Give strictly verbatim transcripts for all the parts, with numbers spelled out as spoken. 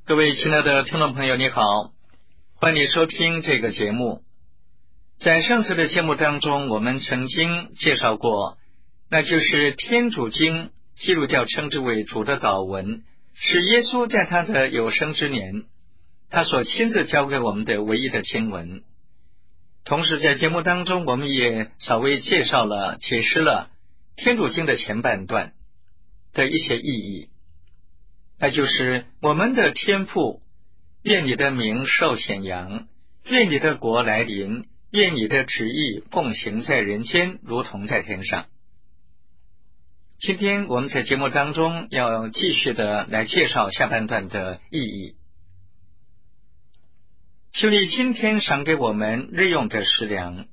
各位亲爱的听众朋友，你好，欢迎你收听这个节目。在上次的节目当中，我们曾经介绍过，那就是天主经，基督教称之为主的祷文，是耶稣在他的有生之年，他所亲自教给我们的唯一的经文。同时在节目当中，我们也稍微介绍了解释了天主经的前半段的一些意义，那就是我们的天父，愿你的名受显扬，愿你的国来临，愿你的旨意奉行在人间，如同在天上。今天我们在节目当中要继续的来介绍下半段的意义。求你今天赏给我们日用的食粮，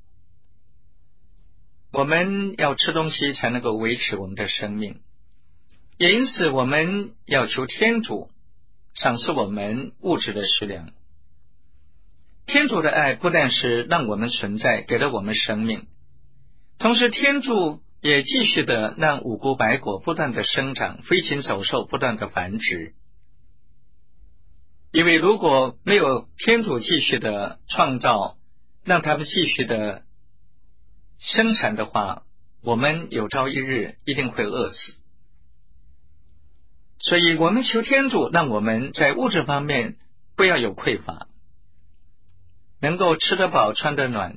我们要吃东西才能够维持我们的生命，也因此我们要求天主赏赐我们物质的食粮。天主的爱不但是让我们存在，给了我们生命，同时天主也继续的让五谷百果不断的生长，飞禽走兽不断的繁殖。因为如果没有天主继续的创造，让他们继续的生产的话，我们有朝一日一定会饿死。所以我们求天主让我们在物质方面不要有匮乏，能够吃得饱穿得暖。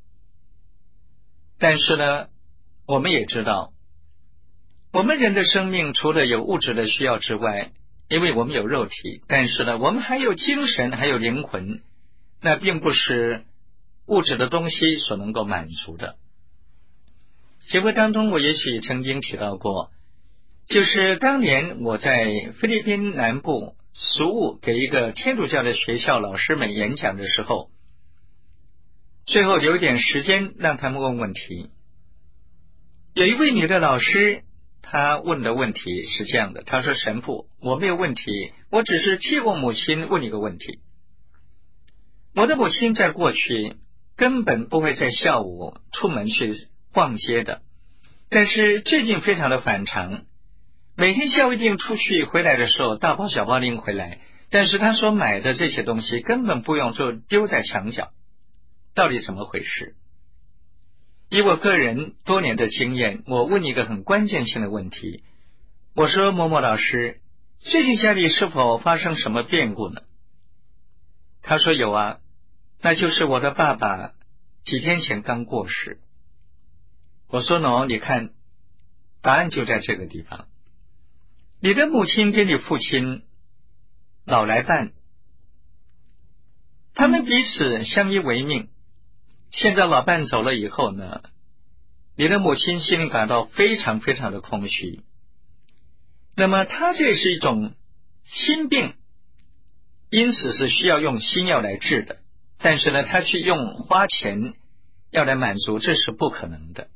但是呢，我们也知道，我们人的生命除了有物质的需要之外，因为我们有肉体，但是呢，我们还有精神，还有灵魂，那并不是物质的东西所能够满足的。节目当中我也许曾经提到过，就是当年我在菲律宾南部俗务给一个天主教的学校老师们演讲的时候，最后留一点时间让他们问问题。有一位女的老师，她问的问题是这样的，她说：神父，我没有问题，我只是替我母亲问一个问题。我的母亲在过去根本不会在下午出门去逛街的，但是最近非常的反常，每天下午一定出去，回来的时候大包小包拎回来，但是他所买的这些东西根本不用就丢在墙角，到底怎么回事？以我个人多年的经验，我问一个很关键性的问题，我说：某某老师，最近家里是否发生什么变故呢？他说：有啊，那就是我的爸爸几天前刚过世。我说：喏，你看，答案就在这个地方。你的母亲跟你父亲老来伴，他们彼此相依为命。现在老伴走了以后呢，你的母亲心里感到非常非常的空虚。那么他这是一种心病，因此是需要用心药来治的，但是呢，他去用花钱要来满足，这是不可能的。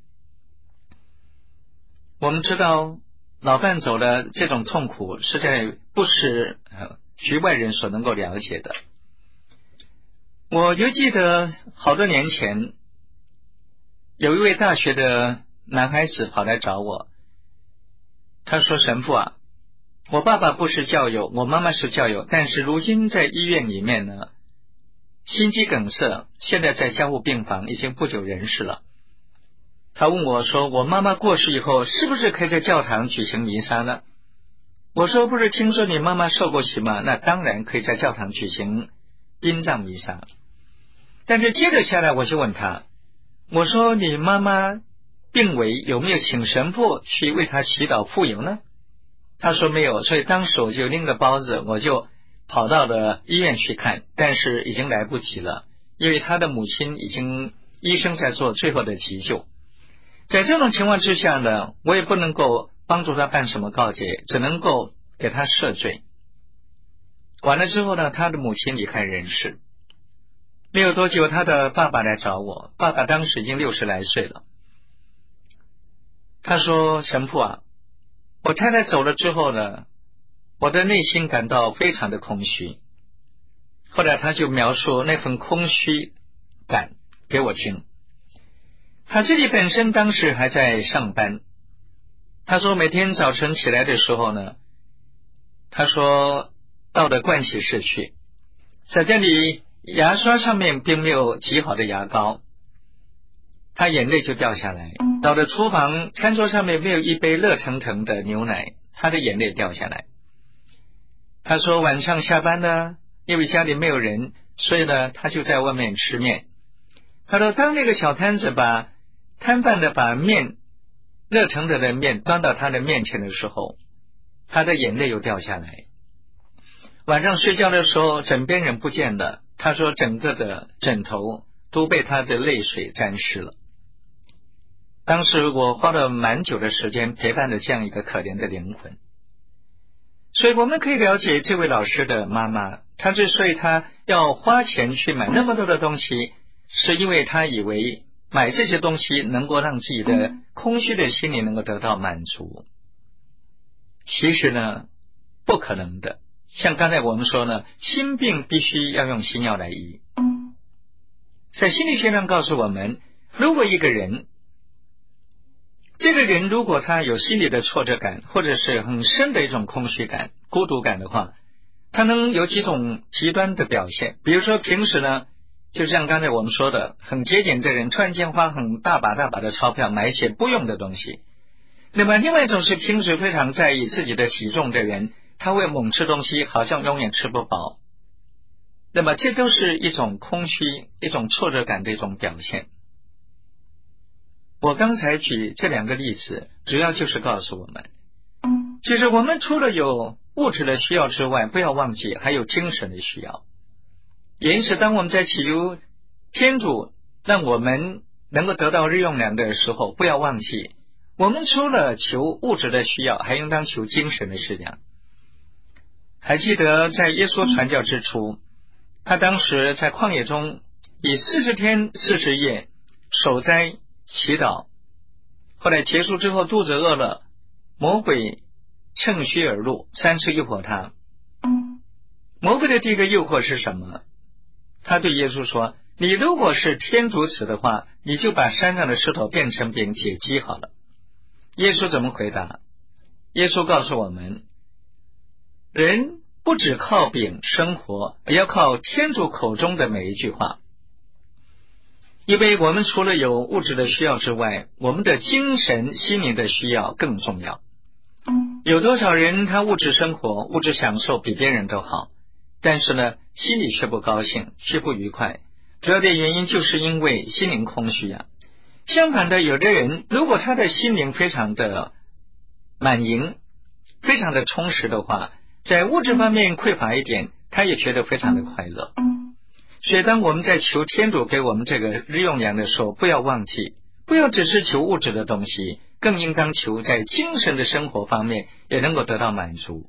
我们知道老伴走了，这种痛苦实在不是呃局外人所能够了解的。我就记得好多年前，有一位大学的男孩子跑来找我，他说：神父啊，我爸爸不是教友，我妈妈是教友，但是如今在医院里面呢，心肌梗塞，现在在加护病房，已经不久人世了。他问我说：我妈妈过世以后是不是可以在教堂举行弥撒呢？我说：不是听说你妈妈受过洗吗？那当然可以在教堂举行殡葬弥撒。但是接着下来我就问他，我说：你妈妈病危，有没有请神父去为她祈祷傅油呢？他说没有，所以当时我就拎着包子，我就跑到了医院去看，但是已经来不及了，因为他的母亲已经医生在做最后的急救。在这种情况之下呢，我也不能够帮助他办什么告解，只能够给他赦罪。完了之后呢，他的母亲离开人世。没有多久，他的爸爸来找我，爸爸当时已经六十来岁了。他说：神父啊，我太太走了之后呢，我的内心感到非常的空虚。后来他就描述那份空虚感给我听。他自己本身当时还在上班，他说每天早晨起来的时候呢，他说到了盥洗室去，在这里牙刷上面并没有极好的牙膏，他眼泪就掉下来。到了厨房，餐桌上面没有一杯热腾腾的牛奶，他的眼泪掉下来。他说晚上下班呢，因为家里没有人，所以呢他就在外面吃面。他说当那个小摊子把摊贩的把面热腾腾的面端到他的面前的时候，他的眼泪又掉下来。晚上睡觉的时候枕边人不见了，他说整个的枕头都被他的泪水沾湿了。当时我花了蛮久的时间陪伴着这样一个可怜的灵魂。所以我们可以了解这位老师的妈妈，她之所以她要花钱去买那么多的东西，是因为她以为买这些东西能够让自己的空虚的心灵能够得到满足。其实呢不可能的，像刚才我们说呢，心病必须要用心药来医。在心理学上告诉我们，如果一个人这个人如果他有心理的挫折感，或者是很深的一种空虚感、孤独感的话，他能有几种极端的表现。比如说平时呢，就像刚才我们说的，很节俭的人突然间花很大把大把的钞票买一些不用的东西。那么另外一种是平时非常在意自己的体重的人，他会猛吃东西，好像永远吃不饱。那么这都是一种空虚、一种挫折感的一种表现。我刚才举这两个例子，主要就是告诉我们，其实我们除了有物质的需要之外，不要忘记还有精神的需要。也因此当我们在祈求天主让我们能够得到日用粮的时候，不要忘记我们除了求物质的需要，还应当求精神的食粮。还记得在耶稣传教之初，他当时在旷野中以四十天四十夜守斋祈祷，后来结束之后肚子饿了，魔鬼趁虚而入，三次诱惑他。魔鬼的第一个诱惑是什么？他对耶稣说，你如果是天主子的话，你就把山上的石头变成饼解饥好了。耶稣怎么回答？耶稣告诉我们，人不只靠饼生活，而要靠天主口中的每一句话。因为我们除了有物质的需要之外，我们的精神心灵的需要更重要。有多少人他物质生活物质享受比别人都好，但是呢心里却不高兴，却不愉快，主要的原因就是因为心灵空虚啊。相反的，有的人如果他的心灵非常的满盈，非常的充实的话，在物质方面匮乏一点，他也觉得非常的快乐。所以当我们在求天主给我们这个日用粮的时候，不要忘记，不要只是求物质的东西，更应当求在精神的生活方面也能够得到满足。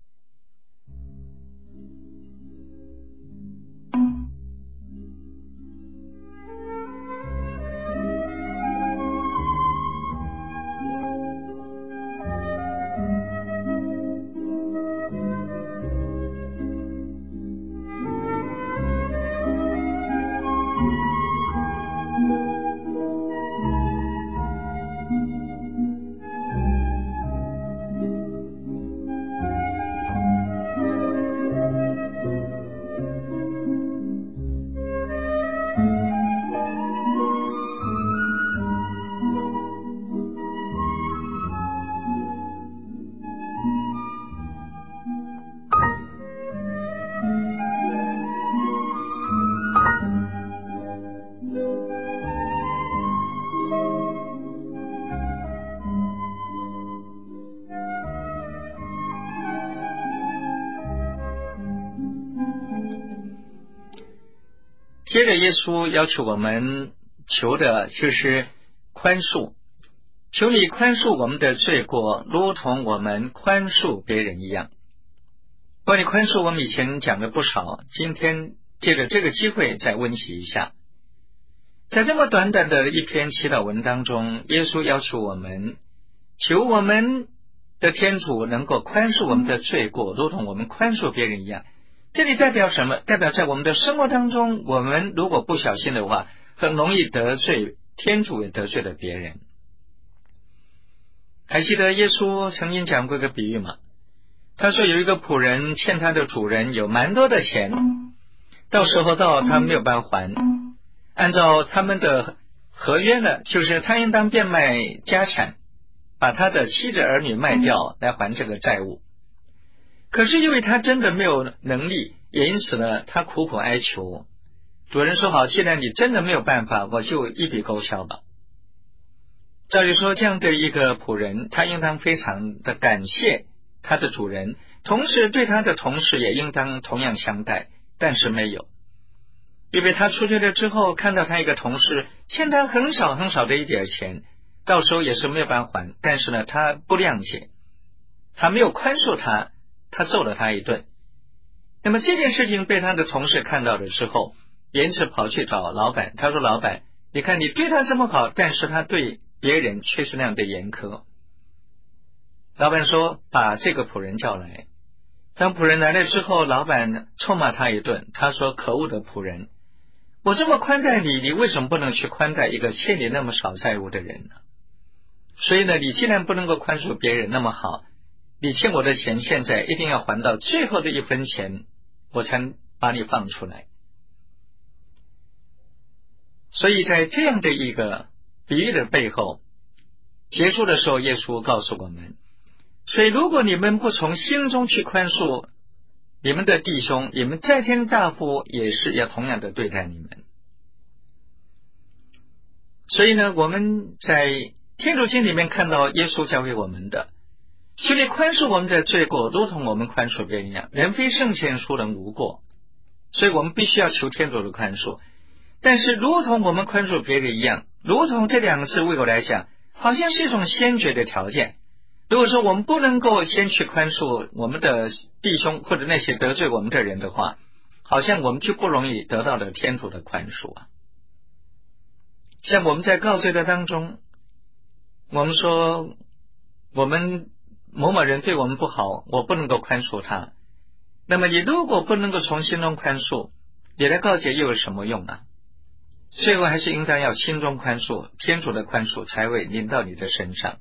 接着耶稣要求我们求的就是宽恕，求你宽恕我们的罪过，如同我们宽恕别人一样。关于宽恕我们以前讲的不少，今天借着这个机会再温习一下。在这么短短的一篇祈祷文当中，耶稣要求我们求我们的天主能够宽恕我们的罪过，如同我们宽恕别人一样。这里代表什么？代表在我们的生活当中，我们如果不小心的话，很容易得罪天主，也得罪了别人。还记得耶稣曾经讲过一个比喻吗？ 他说有一个仆人欠他的主人有蛮多的钱，到时候到他没有办法还，按照他们的合约呢，就是他应当变卖家产，把他的妻子儿女卖掉来还这个债务。可是因为他真的没有能力，也因此呢，他苦苦哀求。主人说好，既然你真的没有办法，我就一笔勾销吧。照理说，这样的一个仆人，他应当非常的感谢他的主人，同时对他的同事也应当同样相待，但是没有。因为他出去了之后，看到他一个同事欠他很少很少的一点钱，到时候也是没有办法还，但是呢，他不谅解，他没有宽恕他，他揍了他一顿。那么这件事情被他的同事看到了之后，因此跑去找老板，他说老板，你看你对他这么好，但是他对别人却是那样的严苛。老板说把这个仆人叫来。当仆人来了之后，老板臭骂他一顿，他说可恶的仆人，我这么宽待你，你为什么不能去宽待一个欠你那么少债务的人呢？所以呢，你既然不能够宽恕别人那么好，你欠我的钱现在一定要还到最后的一分钱，我才把你放出来。所以在这样的一个比喻的背后，结束的时候耶稣告诉我们，所以如果你们不从心中去宽恕你们的弟兄，你们在天大父也是要同样的对待你们。所以呢，我们在天主经里面看到耶稣教给我们的，求你宽恕我们的罪过，如同我们宽恕别人一样，人非圣贤，孰能无过？所以我们必须要求天主的宽恕。但是如同我们宽恕别人一样，如同这两个字为我来讲好像是一种先决的条件。如果说我们不能够先去宽恕我们的弟兄或者那些得罪我们的人的话，好像我们就不容易得到了天主的宽恕啊。像我们在告罪的当中，我们说我们某某人对我们不好，我不能够宽恕他，那么你如果不能够从心中宽恕，你来告解又有什么用呢？最后还是应当要心中宽恕，天主的宽恕才会临到你的身上。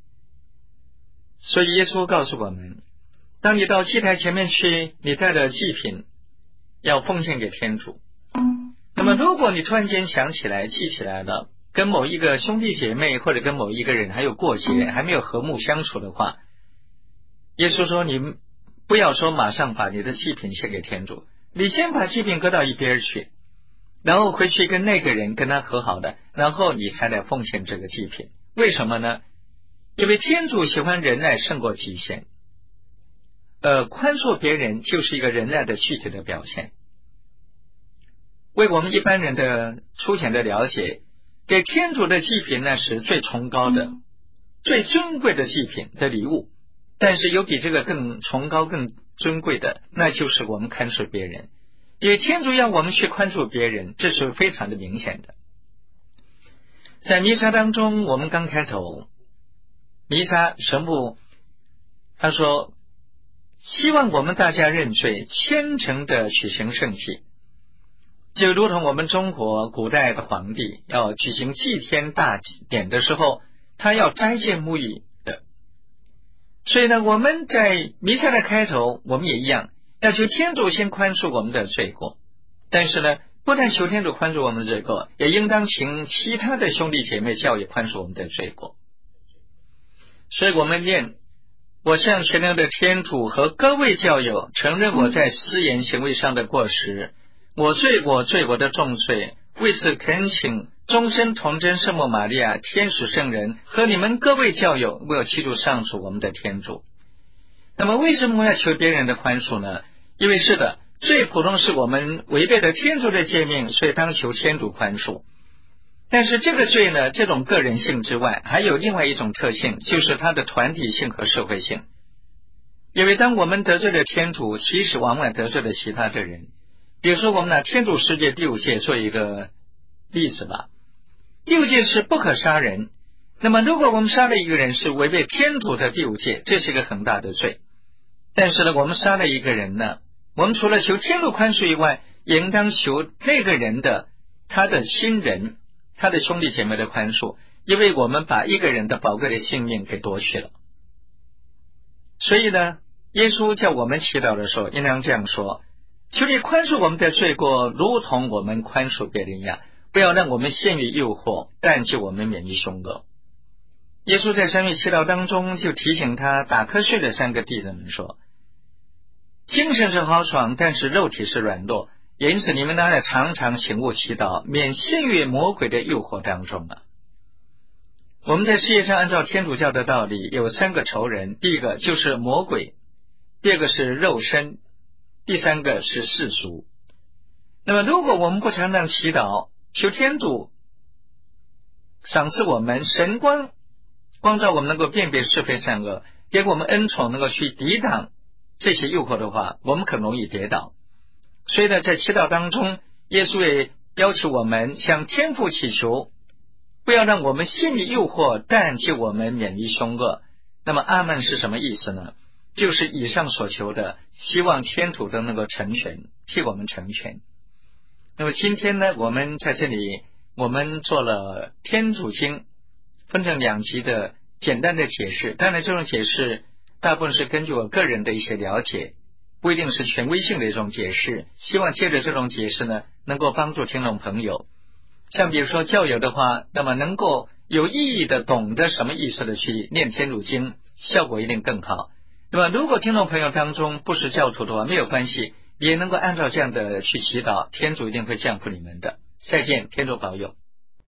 所以耶稣告诉我们，当你到祭台前面去，你带着祭品要奉献给天主。那么如果你突然间想起来记起来了，跟某一个兄弟姐妹或者跟某一个人还有过节，还没有和睦相处的话，耶稣说你不要说马上把你的祭品献给天主，你先把祭品搁到一边去，然后回去跟那个人跟他和好的，然后你才来奉献这个祭品。为什么呢？因为天主喜欢忍耐胜过极限，呃，宽恕别人就是一个忍耐的具体的表现。为我们一般人的粗浅的了解，给天主的祭品那是最崇高的、最尊贵的祭品的礼物，但是有比这个更崇高更尊贵的，那就是我们宽恕别人。因为天主要我们去宽恕别人，这是非常的明显的。在弥撒当中，我们刚开头弥撒神父他说希望我们大家认罪，虔诚的举行圣祭，就如同我们中国古代的皇帝要举行祭天大典的时候，他要斋戒沐浴的。所以呢，我们在弥撒的开头我们也一样，要求天主先宽恕我们的罪过，但是呢，不但求天主宽恕我们的罪过，也应当请其他的兄弟姐妹教育宽恕我们的罪过。所以我们念，我向全能的天主和各位教友承认我在思言行为上的过失，我罪我罪我的重罪，为此恳请终身童真圣母玛利亚天使圣人和你们各位教友为我祈求上主我们的天主。那么为什么要求别人的宽恕呢？因为是的，最普通是我们违背了天主的诫命，所以当求天主宽恕。但是这个罪呢，这种个人性之外，还有另外一种特性，就是它的团体性和社会性。因为当我们得罪了天主，其实往往得罪了其他的人。比如说我们拿天主世界第五诫做一个例子吧。第五诫是不可杀人，那么如果我们杀了一个人，是违背天主的第五诫，这是一个很大的罪。但是呢，我们杀了一个人呢，我们除了求天主宽恕以外，也应当求那个人的他的亲人他的兄弟姐妹的宽恕，因为我们把一个人的宝贵的性命给夺去了。所以呢， 耶稣叫我们祈祷的时候，应当这样说：求你宽恕我们的罪过，如同我们宽恕别人一样，不要让我们陷于诱惑，但救我们免于凶恶。耶稣在三月祈祷当中就提醒他打瞌睡的三个弟子们说，精神是豪爽，但是肉体是软弱，因此你们当然常常醒悟祈祷，免陷于魔鬼的诱惑当中了。我们在世界上按照天主教的道理有三个仇人，第一个就是魔鬼，第二个是肉身，第三个是世俗。那么如果我们不常常祈祷，求天主赏赐我们神光，光照我们能够辨别是非善恶，给我们恩宠能够去抵挡这些诱惑的话，我们很容易跌倒。所以呢，在祈祷当中，耶稣也要求我们向天父祈求，不要让我们陷于诱惑，但救我们免于凶恶。那么阿们是什么意思呢？就是以上所求的，希望天主都能够成全，替我们成全。那么今天呢，我们在这里我们做了天主经分成两集的简单的解释，当然这种解释大部分是根据我个人的一些了解，不一定是权威性的一种解释，希望借着这种解释呢，能够帮助听众朋友，像比如说教友的话，那么能够有意义的懂得什么意思的去念天主经，效果一定更好。那么如果听众朋友当中不是教徒的话，没有关系，也能够按照这样的去祈祷，天主一定会降福你们的。再见，天主保佑。